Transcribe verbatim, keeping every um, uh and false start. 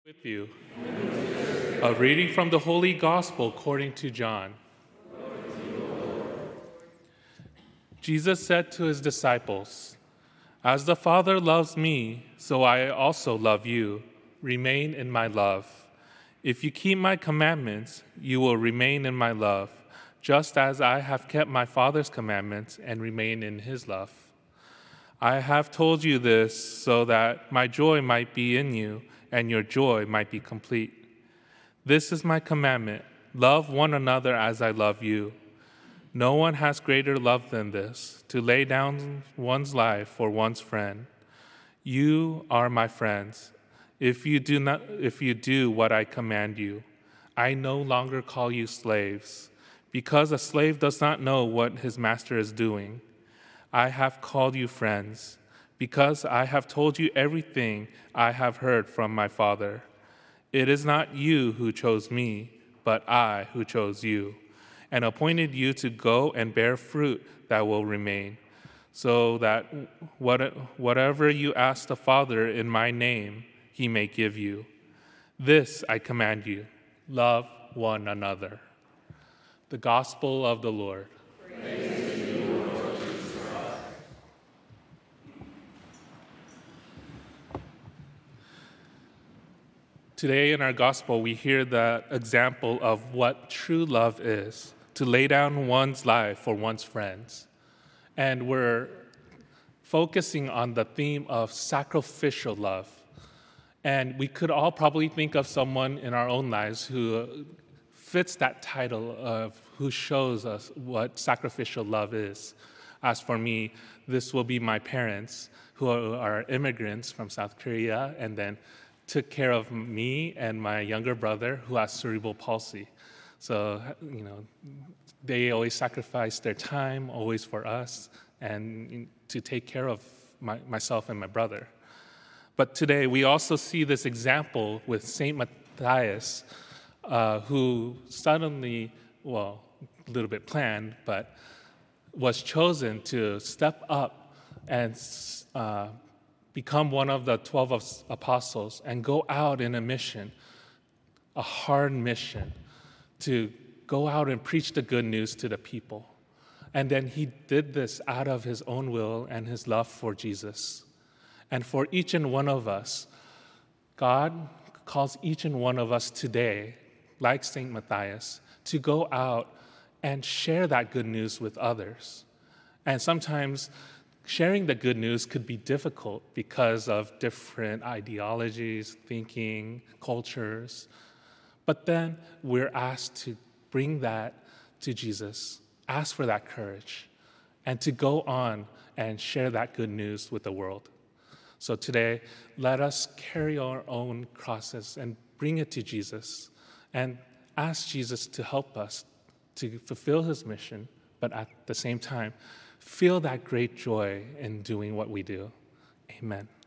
With you. A reading from the Holy Gospel according to John. Jesus said to his disciples, "As the Father loves me, so I also love you. Remain in my love. If you keep my commandments, you will remain in my love, just as I have kept my Father's commandments and remain in his love. I have told you this so that my joy might be in you and your joy might be complete. This is my commandment: love one another as I love you. No one has greater love than this, to lay down one's life for one's friend. You are my friends, if you do not, if you do what I command you. I no longer call you slaves, because a slave does not know what his master is doing. I have called you friends, because I have told you everything I have heard from my Father. It is not you who chose me, but I who chose you, and appointed you to go and bear fruit that will remain, so that what, whatever you ask the Father in my name, he may give you. This I command you: love one another." The Gospel of the Lord. Today in our gospel, we hear the example of what true love is, to lay down one's life for one's friends. And we're focusing on the theme of sacrificial love. And we could all probably think of someone in our own lives who fits that title of who shows us what sacrificial love is. As for me, this will be my parents, who are immigrants from South Korea, and then took care of me and my younger brother who has cerebral palsy. So, you know, they always sacrifice their time, always for us, and to take care of my, myself and my brother. But today, we also see this example with Saint Matthias, uh, who suddenly, well, a little bit planned, but was chosen to step up and uh, become one of the twelve apostles and go out in a mission, a hard mission, to go out and preach the good news to the people. And then he did this out of his own will and his love for Jesus. And for each and one of us, God calls each and one of us today, like Saint Matthias, to go out and share that good news with others. And sometimes sharing the good news could be difficult because of different ideologies, thinking, cultures. But then we're asked to bring that to Jesus, ask for that courage, and to go on and share that good news with the world. So today, let us carry our own crosses and bring it to Jesus and ask Jesus to help us to fulfill his mission, but at the same time, feel that great joy in doing what we do. Amen.